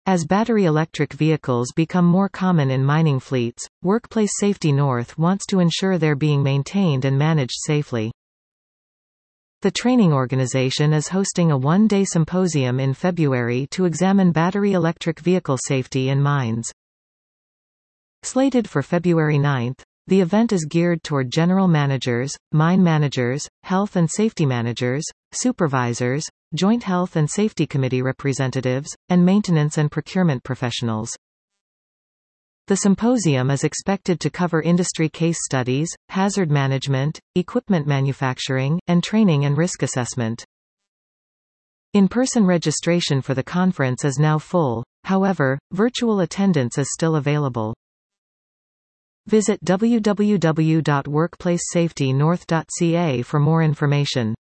As battery electric vehicles become more common in mining fleets, Workplace Safety North wants to ensure they're being maintained and managed safely. The training organization is hosting a one-day symposium in February to examine battery electric vehicle safety in mines. Slated for February 9, the event is geared toward general managers, mine managers, health and safety managers, supervisors, Joint Health and Safety Committee representatives, and maintenance and procurement professionals. The symposium is expected to cover industry case studies, hazard management, equipment manufacturing, and training and risk assessment. In-person registration for the conference is now full, however, virtual attendance is still available. Visit www.workplacesafetynorth.ca for more information.